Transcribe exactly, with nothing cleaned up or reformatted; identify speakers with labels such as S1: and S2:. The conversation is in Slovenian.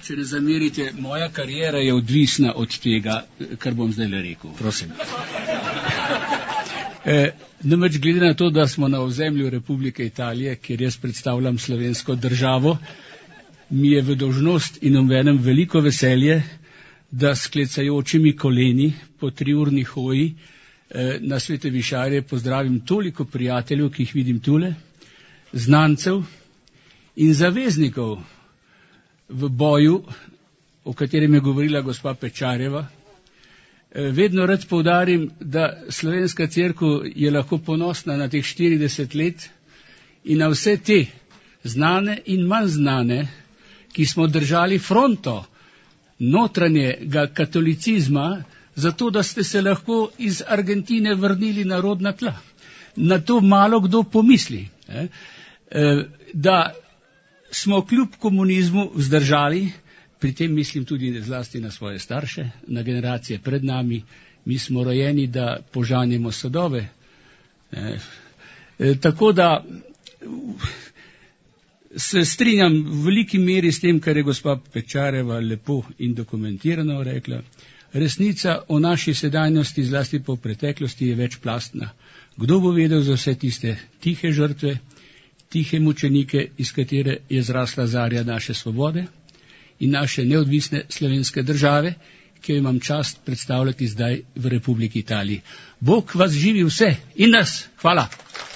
S1: če ne zamerite, moja karijera je odvisna od tega, kar bom zdaj le rekel. Prosim. E, namreč glede na to, da smo na ozemlju Republike Italije, kjer jaz predstavljam slovensko državo, mi je v dolžnost in obenem veliko veselje, da s klecajočimi koleni po triurni hoji eh, na Svete Višarje pozdravim toliko prijateljev, ki jih vidim tule, znancev in zaveznikov v boju, o katerem je govorila gospa Pečarjeva. Eh, vedno rad poudarim, da Slovenska cerkev je lahko ponosna na teh štirideset let in na vse te znane in manj znane, ki smo držali fronto notranjega katolicizma, zato da ste se lahko iz Argentine vrnili na rodna tla. Na to malo kdo pomisli, eh? Da smo kljub komunizmu vzdržali, pri tem mislim tudi zlasti na svoje starše, na generacije pred nami, mi smo rojeni, da požanjemo sadove. Eh? Tako da se strinjam v veliki meri s tem, kar je gospa Pečarjeva lepo in dokumentirano rekla. Resnica o naši sedanjosti, zlasti po preteklosti, je večplastna. Kdo bo vedel za vse tiste tihe žrtve, tihe mučenike, iz katere je zrasla zarja naše svobode in naše neodvisne slovenske države, ki jo imam čast predstavljati zdaj v Republiki Italiji. Bog vas živi vse in nas. Hvala.